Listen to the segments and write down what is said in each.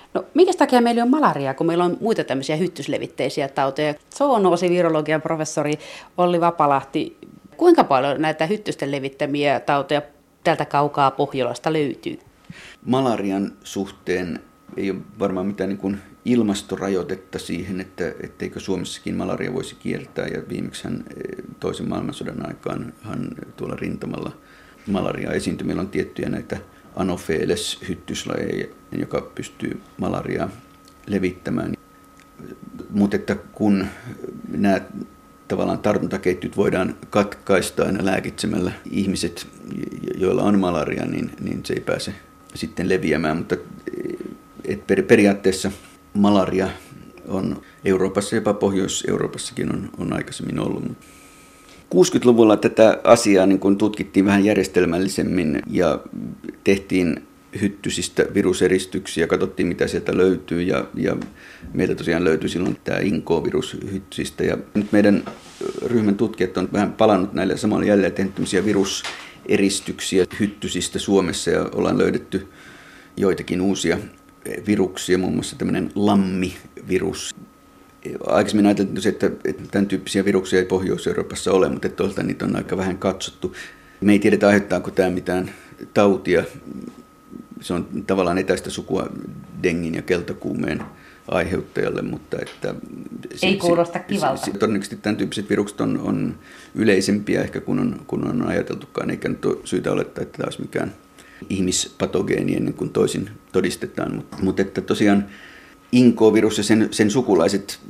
No, minkä takia meillä on malaria, kun meillä on muita tämmöisiä hyttyslevitteisiä tauteja? Zoonoosi-virologian professori Olli Vapalahti, kuinka paljon näitä hyttysten levittämiä tauteja tältä kaukaa Pohjolasta löytyy? Malarian suhteen ei ole varmaan mitään niin kuin ilmastorajoitetta siihen, etteikö Suomessakin malaria voisi kiertää. Ja viimeksi toisen maailmansodan aikaan tuolla rintamalla malaria esiintyi. Meillä on tiettyjä näitä Anopheles-hyttyslajeja, joka pystyy malariaa levittämään. Mutta että kun nämä tavallaan tartuntaketjut voidaan katkaista aina lääkitsemällä ihmiset, joilla on malaria, niin se ei pääse sitten leviämään. Mutta periaatteessa malaria on Euroopassa, jopa Pohjois-Euroopassakin on aikaisemmin ollut. 60-luvulla tätä asiaa niin kun tutkittiin vähän järjestelmällisemmin ja tehtiin hyttysistä viruseristyksiä, katsottiin mitä sieltä löytyy ja meiltä tosiaan löytyi silloin tämä INCO-virus hyttysistä. Ja nyt meidän ryhmän tutkijat on vähän palannut näille samalla jälleen tehnyt tämmöisiä viruseristyksiä hyttysistä Suomessa ja ollaan löydetty joitakin uusia viruksia, muun muassa tämmöinen lammivirus. Aikaisemmin ajateltiin, että tämän tyyppisiä viruksia ei Pohjois-Euroopassa ole, mutta toisaalta niitä on aika vähän katsottu. Me ei tiedetä, aiheuttaako tämä mitään tautia. Se on tavallaan etäistä sukua dengin ja keltakuumeen aiheuttajalle, mutta että ei kuulosta kivalta. Todennäköisesti tämän tyyppiset virukset on yleisempiä ehkä kun on ajateltukaan, eikä nyt ole syytä olettaa, että tämä olisi mikään ihmispatogeeni ennen kuin toisin todistetaan. Mutta että tosiaan INCO-virus ja sen sukulaiset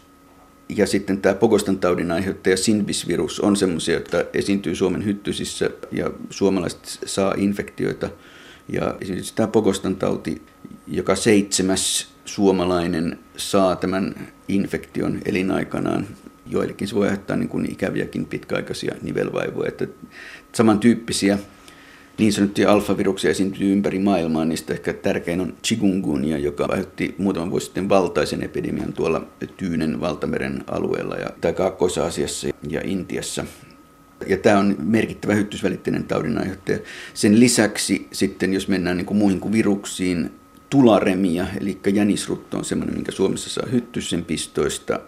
ja sitten tämä Pogostan taudin aiheuttaja Sinbis-virus on semmoisia, jotka esiintyy Suomen hyttysissä ja suomalaiset saa infektioita. Ja esimerkiksi tämä Pogostan tauti, joka 7. suomalainen saa tämän infektion elinaikanaan. Joillekin se voi aiheuttaa niin kuin ikäviäkin pitkäaikaisia nivelvaivoja. Että samantyyppisiä niin sanottuja alfaviruksia esiintyy ympäri maailmaa. Niistä ehkä tärkein on chikungunya, joka aiheutti muutaman vuosi sitten valtaisen epidemian tuolla Tyynen valtameren alueella tai Kaakkois-Aasiassa ja Intiassa. Ja tämä on merkittävä hyttysvälitteinen taudinaiheuttaja. Sen lisäksi sitten, jos mennään niin kuin muihin kuin viruksiin, tularemia, eli jänisrutto on semmoinen, minkä Suomessa saa hyttysen pistoista,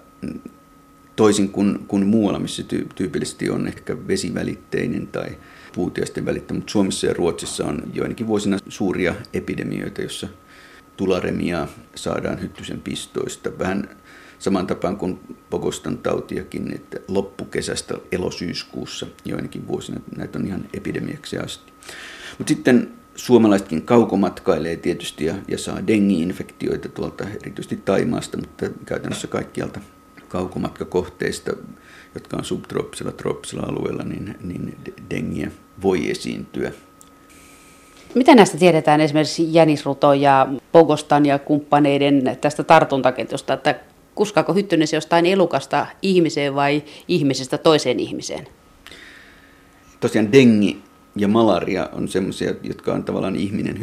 toisin kuin muualla, missä tyypillisesti on ehkä vesivälitteinen tai puutiaisten välittämä. Mutta Suomessa ja Ruotsissa on joinakin vuosina suuria epidemioita, joissa tularemiaa saadaan hyttysen pistoista. Vähän saman tapaan kuin Pogostan tautiakin, että loppukesästä elosyyskuussa joinakin vuosina näitä on ihan epidemiaksi asti. Mutta sitten suomalaisetkin kaukomatkailee tietysti ja saa dengi-infektioita tuolta erityisesti Thaimaasta, mutta käytännössä kaikkialta kaukomatkakohteista, jotka on subtrooppisella, trooppisella alueella, niin dengiä voi esiintyä. Mitä näistä tiedetään esimerkiksi jänisruton ja Pogostan ja kumppaneiden tästä tartuntaketjusta, että kuskaako hyttynen se jostain elukasta ihmiseen vai ihmisestä toiseen ihmiseen? Tosiaan dengi ja malaria on semmoisia, jotka on tavallaan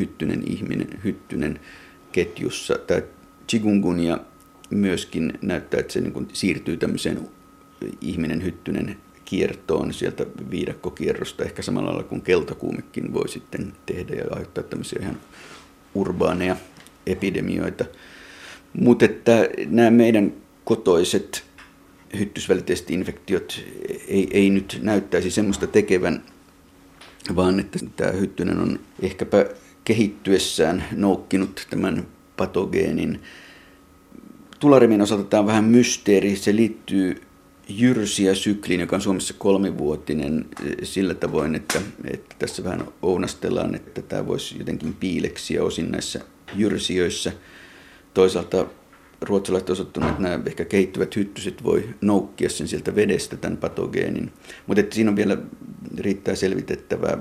hyttynen ketjussa. Tämä chikungunya myöskin näyttää, että se niin kuin siirtyy tämmöiseen ihminen-hyttynen kiertoon sieltä viidakkokierrosta, ehkä samalla lailla kuin keltakuumekin voi sitten tehdä ja aiheuttaa tämmöisiä ihan urbaaneja epidemioita. Mutta että nämä meidän kotoiset hyttysvälitteiset infektiot ei nyt näyttäisi semmoista tekevän, vaan että tämä hyttynen on ehkäpä kehittyessään noukkinut tämän patogeenin. Tularemien osalta tämä on vähän mysteeri. Se liittyy Jyrsiä-sykliin, joka on Suomessa 3-vuotinen sillä tavoin, että tässä vähän ounastellaan, että tämä voisi jotenkin piileksiä osin näissä jyrsijöissä. Toisaalta ruotsalaiset osoittaneet, että nämä ehkä kehittyvät hyttyset voi noukkia sen sieltä vedestä tämän patogeenin. Mutta siinä on vielä riittää selvitettävää.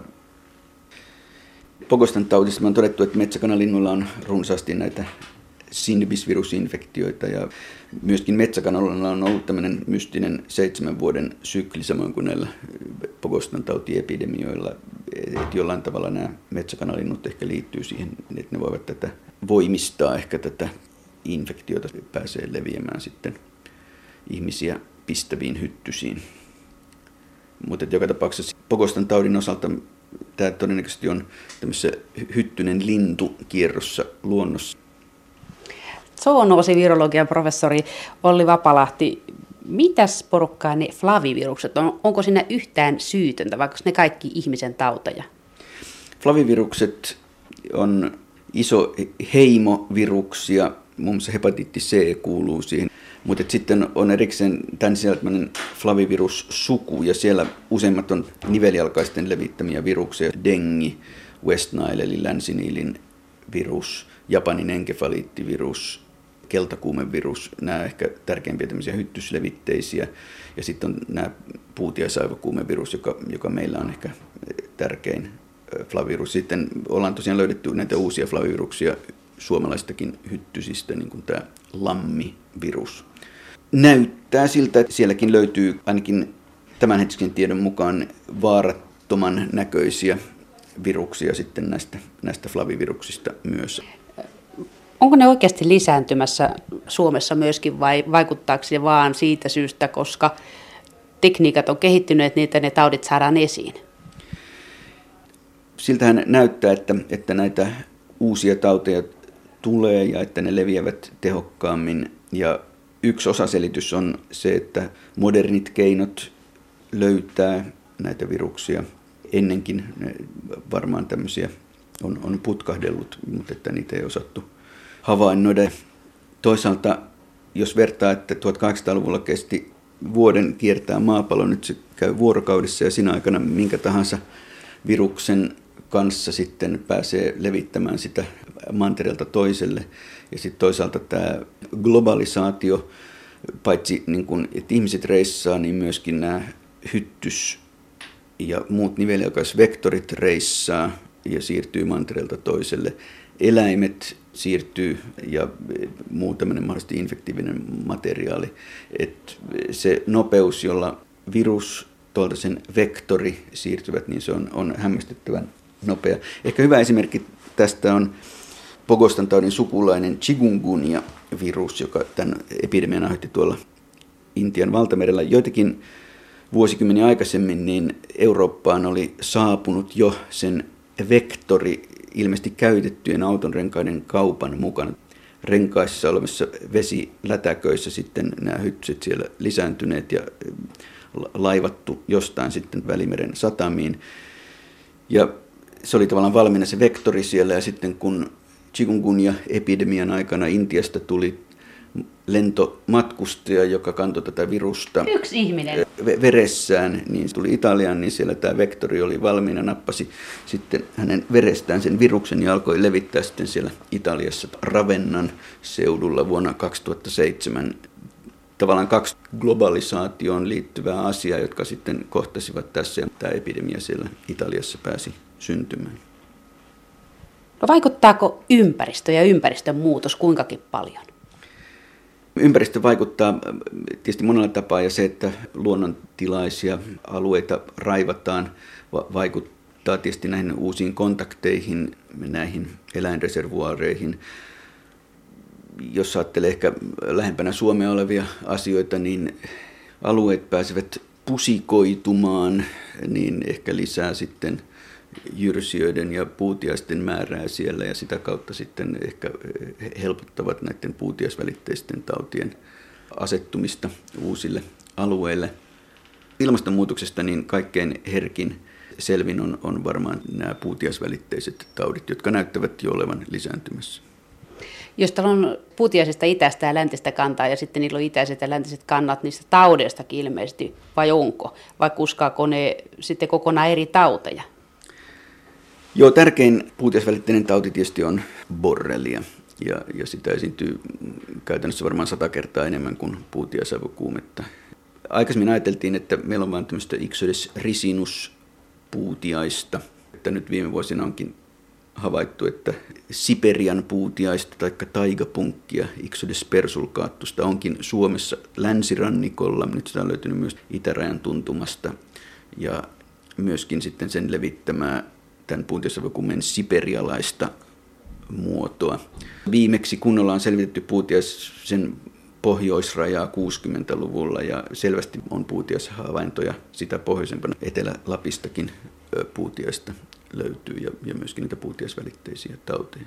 Pogostan taudista on todettu, että metsäkanalinnuilla on runsaasti näitä Sinbis-virusinfektioita ja myöskin metsäkanaloilla on ollut tämmöinen mystinen 7 vuoden sykli samoin kuin näillä Pogostan tautiepidemioilla. Että jollain tavalla nämä metsäkanalinnut ehkä liittyy siihen, että ne voivat tätä voimistaa ehkä tätä infektiota pääsee leviämään sitten ihmisiä pistäviin hyttysiin. Mutta joka tapauksessa Pogostan taudin osalta tämä todennäköisesti on tämmöisessä hyttynen lintukierrossa luonnossa. Zoonoosi-virologian professori Olli Vapalahti, mitäs porukkaa ne flavivirukset on? Onko siinä yhtään syytöntä, vaikka ne kaikki ihmisen tauteja? Flavivirukset on iso heimo viruksia, muun muassa hepatiitti C kuuluu siihen. Mutta sitten on erikseen tämän sisällä flavivirussuku, ja siellä useimmat on niveljalkaisten levittämiä viruksia. Dengi, West Nile eli Länsi-Niilin virus, Japanin enkefaliittivirus, keltakuumevirus, nämä ehkä tärkeimpiä tämmöisiä hyttyslevitteisiä. Ja sitten on nämä puutiaisaivokuumevirus, joka meillä on ehkä tärkein flavivirus. Sitten ollaan tosiaan löydetty näitä uusia flaviviruksia suomalaistakin hyttysistä, niin kuin tämä lammivirus. Näyttää siltä, että sielläkin löytyy ainakin tämänhetkisen tiedon mukaan vaarattoman näköisiä viruksia sitten näistä flaviviruksista myös. Onko ne oikeasti lisääntymässä Suomessa myöskin vai vaikuttaako se vaan siitä syystä, koska tekniikat on kehittyneet, niitä ne taudit saadaan esiin? Siltähän näyttää, että näitä uusia tauteja tulee ja että ne leviävät tehokkaammin. Ja yksi osaselitys on se, että modernit keinot löytää näitä viruksia. Ennenkin varmaan tämmöisiä on putkahdellut, mutta että niitä ei osattu havainnoida. Toisaalta, jos vertaa, että 1800-luvulla kesti vuoden kiertää maapallo, nyt se käy vuorokaudessa ja siinä aikana minkä tahansa viruksen kanssa sitten pääsee levittämään sitä mantereelta toiselle. Ja sitten toisaalta tämä globalisaatio, paitsi niin kun, että ihmiset reissaa, niin myöskin nämä hyttys- ja muut niveljalkaisvektorit reissaa ja siirtyy mantereelta toiselle. Eläimet siirtyy ja muu tämmöinen mahdollisesti infektiivinen materiaali. Et se nopeus, jolla virus, tuolta sen vektori siirtyvät, niin se on hämmästyttävän nopea. Ehkä hyvä esimerkki tästä on Pogostan taudin sukulainen chikungunya-virus, joka tämän epidemian aiheutti tuolla Intian valtamerellä. Joitakin vuosikymmeniä aikaisemmin niin Eurooppaan oli saapunut jo sen vektori ilmeisesti käytettyjen autonrenkaiden kaupan mukana. Renkaissa olevissa vesilätäköissä sitten nämä hyttyset siellä lisääntyneet ja laivattu jostain sitten Välimeren satamiin. Ja se oli tavallaan valmiina se vektori siellä, ja sitten kun chikungunya-epidemian aikana Intiasta tuli lentomatkustaja, joka kantoi tätä virusta yksi ihminen veressään, niin tuli Italiaan, niin siellä tämä vektori oli valmiina, nappasi sitten hänen verestään sen viruksen ja alkoi levittää sitten siellä Italiassa Ravennan seudulla vuonna 2007. Tavallaan kaksi globalisaatioon liittyvää asiaa, jotka sitten kohtasivat tässä, ja tämä epidemia siellä Italiassa pääsi syntymään. No vaikuttaako ympäristö ja ympäristön muutos kuinkakin paljon? Ympäristö vaikuttaa tietysti monella tapaa, ja se, että luonnontilaisia alueita raivataan, vaikuttaa tietysti näihin uusiin kontakteihin, näihin eläinreservuaareihin. Jos ajattelee ehkä lähempänä Suomea olevia asioita, niin alueet pääsevät pusikoitumaan, niin ehkä lisää sitten jyrsijöiden ja puutiaisten määrää siellä, ja sitä kautta sitten ehkä helpottavat näiden puutiaisvälitteisten tautien asettumista uusille alueille. Ilmastonmuutoksesta niin kaikkein herkin selvin on varmaan nämä puutiaisvälitteiset taudit, jotka näyttävät jo olevan lisääntymässä. Jos täällä on puutiaisista itäistä ja läntistä kantaa, ja sitten niillä on itäiset ja läntiset kannat niistä taudeistakin ilmeisesti, vai onko? Vai kuskaako ne sitten kokonaan eri tauteja? Joo, tärkein puutiaisvälitteinen tauti tietysti on borrelia, ja sitä esiintyy käytännössä varmaan 100 kertaa enemmän kuin puutiaisaivokuumetta. Aikaisemmin ajateltiin, että meillä on vain tämmöistä Ixodes ricinus puutiaista, että nyt viime vuosina onkin havaittu, että Siperian puutiaista tai taigapunkkia Ixodes persulcaatusta onkin Suomessa länsirannikolla. Nyt sitä on löytynyt myös itärajan tuntumasta, ja myöskin sitten sen levittämää tämän puutiaisaivokuumen siperialaista muotoa. Viimeksi kunnolla on selvitetty puutiaisen pohjoisrajaa 60-luvulla, ja selvästi on puutiaishavaintoja sitä pohjoisempana. Etelä-Lapistakin puutiaista löytyy, ja myöskin niitä puutiaisvälitteisiä tauteja.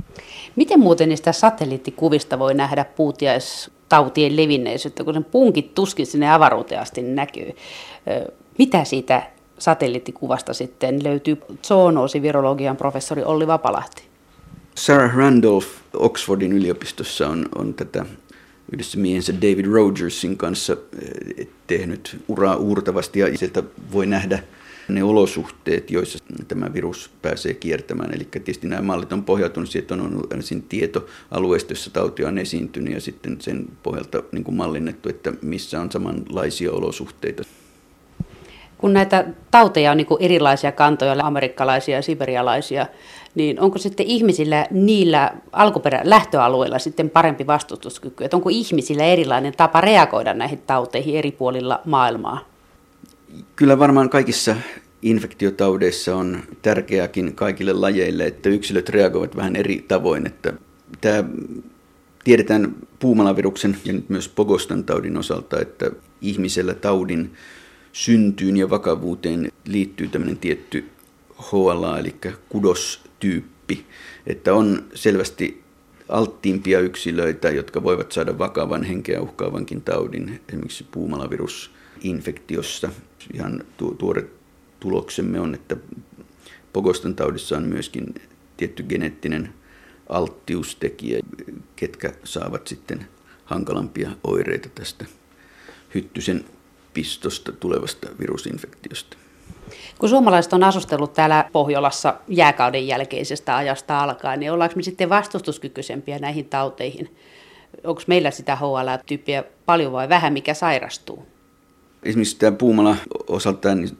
Miten muuten niistä satelliittikuvista voi nähdä puutiaistautien levinneisyyttä, kun sen punkit tuskin sinne avaruuteen asti näkyy? Mitä siitä satelliittikuvasta sitten löytyy? Zoonoosivirologian professori Olli Vapalahti. Sarah Randolph Oxfordin yliopistossa on tätä yhdessä miehensä David Rogersin kanssa tehnyt uraa uurtavasti, ja sieltä voi nähdä ne olosuhteet, joissa tämä virus pääsee kiertämään. Eli tietysti nämä mallit on pohjautunut siihen, että on ollut tieto alueesta, jossa tautia on esiintynyt, ja sitten sen pohjalta niin kuin mallinnettu, että missä on samanlaisia olosuhteita. Kun näitä tauteja on niin kuin erilaisia kantoja, amerikkalaisia ja siberialaisia, niin onko sitten ihmisillä niillä lähtöalueilla sitten parempi vastustuskyky? Että onko ihmisillä erilainen tapa reagoida näihin tauteihin eri puolilla maailmaa? Kyllä varmaan kaikissa infektiotaudeissa on tärkeääkin kaikille lajeille, että yksilöt reagoivat vähän eri tavoin. Että tämä tiedetään puumalaviruksen ja nyt myös Pogostan taudin osalta, että ihmisellä taudin syntyyn ja vakavuuteen liittyy tämmöinen tietty HLA, eli kudostyyppi, että on selvästi alttiimpia yksilöitä, jotka voivat saada vakavan henkeä uhkaavankin taudin, esimerkiksi puumalavirusinfektiossa. Ihan tuore tuloksemme on, että Pogostan taudissa on myöskin tietty geneettinen alttiustekijä, ketkä saavat sitten hankalampia oireita tästä hyttysen pistosta tulevasta virusinfektiosta. Kun suomalaiset on asustellut täällä Pohjolassa jääkauden jälkeisestä ajasta alkaen, niin ollaanko me sitten vastustuskykyisempiä näihin tauteihin? Onko meillä sitä HLA-tyyppiä paljon vai vähän, mikä sairastuu? Esimerkiksi tämä puumala osaltaan niin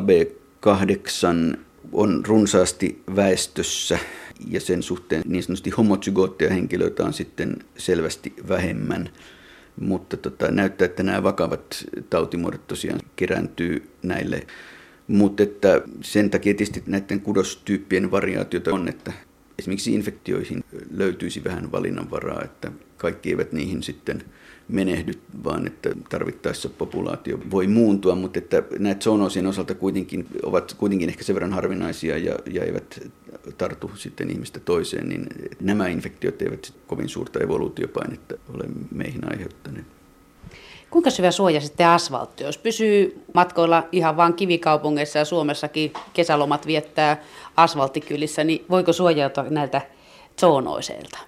HLA-B8 on runsaasti väestössä ja sen suhteen niin sanotusti homozygootteja henkilöitä on sitten selvästi vähemmän. Mutta näyttää, että nämä vakavat tautimuodot tosiaan kerääntyy näille. Mutta että sen takia tietysti näiden kudostyyppien variaatiota on, että esimerkiksi infektioihin löytyisi vähän valinnanvaraa, että kaikki eivät niihin sitten menehdy, vaan että tarvittaessa populaatio voi muuntua, mutta että näitä zoonoosien osalta ovat kuitenkin ehkä sen verran harvinaisia ja eivät tartu sitten ihmistä toiseen, niin nämä infektiot eivät kovin suurta evoluutiopainetta ole meihin aiheuttaneet. Kuinka syvä suoja sitten asfaltti? Jos pysyy matkoilla ihan vain kivikaupungeissa ja Suomessakin kesälomat viettää asfalttikylissä, niin voiko suojautua näiltä zoonooseilta?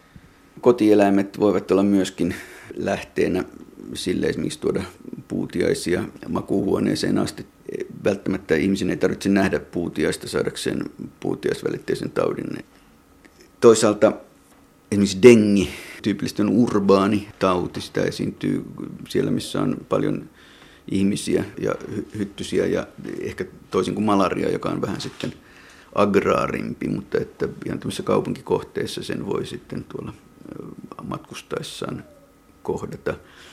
Kotieläimet voivat olla myöskin lähteenä sille esimerkiksi tuoda puutiaisia makuuhuoneeseen asti. Välttämättä ihmisen ei tarvitse nähdä puutiaista saadakseen puutiaisvälitteisen taudin. Toisaalta esimerkiksi dengi, tyypillisesti on urbaani tauti, sitä esiintyy siellä, missä on paljon ihmisiä ja hyttysiä ja ehkä toisin kuin malaria, joka on vähän sitten agraarimpi, mutta että ihan tämmöisissä kaupunkikohteissa sen voi sitten tuolla matkustaessaan kohdata.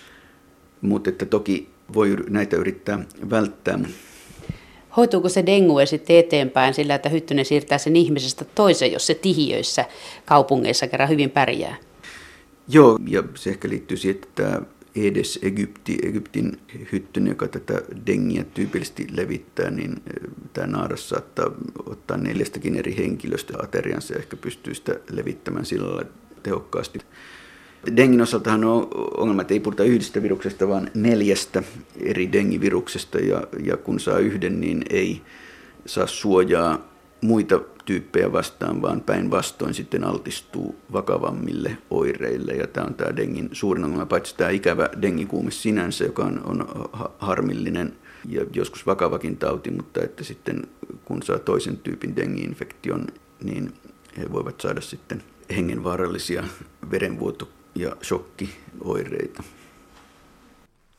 Mutta että toki voi näitä yrittää välttää. Hoituuko se dengue sitten eteenpäin sillä, että hyttynen siirtää sen ihmisestä toiseen, jos se tihiöissä kaupungeissa kerran hyvin pärjää? Joo, ja se ehkä liittyy siihen, että tämä Aedes aegypti, Egyptin hyttynen, joka tätä dengiä tyypillisesti levittää, niin tämä naaras saattaa ottaa 4 eri henkilöstä ateriansa ja ehkä pystyy sitä levittämään sillä lailla tehokkaasti. Dengin osaltahan on ongelma, että ei puhuta yhdestä viruksesta, vaan 4 eri dengiviruksesta, ja kun saa yhden, niin ei saa suojaa muita tyyppejä vastaan, vaan päinvastoin sitten altistuu vakavammille oireille. Ja tämä on tämä dengin suurin ongelma, paitsi tämä ikävä dengikuume sinänsä, joka on harmillinen ja joskus vakavakin tauti, mutta että sitten kun saa toisen tyypin dengi-infektion, niin he voivat saada sitten hengenvaarallisia verenvuoto- ja shokkioireita.